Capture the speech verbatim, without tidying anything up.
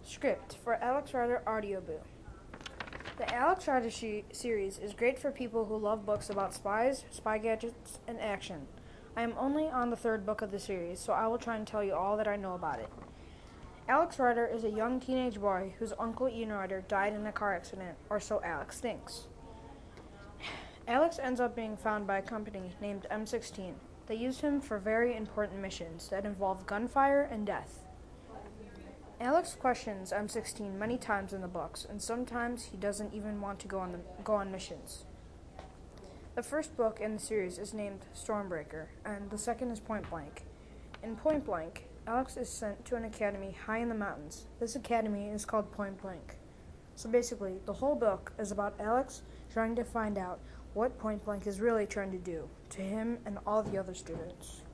Script for Alex Rider Audiobook. The Alex Rider she- series is great for people who love books about spies, spy gadgets, and action. I am only on the third book of the series, so I will try and tell you all that I know about it. Alex Rider is a young teenage boy whose uncle Ian Rider died in a car accident, or so Alex thinks. Alex ends up being found by a company named M sixteen. They use him for very important missions that involve gunfire and death. Alex questions M sixteen many times in the books, and sometimes he doesn't even want to go on the, go on missions. The first book in the series is named Stormbreaker, and the second is Point Blank. In Point Blank, Alex is sent to an academy high in the mountains. This academy is called Point Blank. So basically, the whole book is about Alex trying to find out what Point Blank is really trying to do to him and all the other students.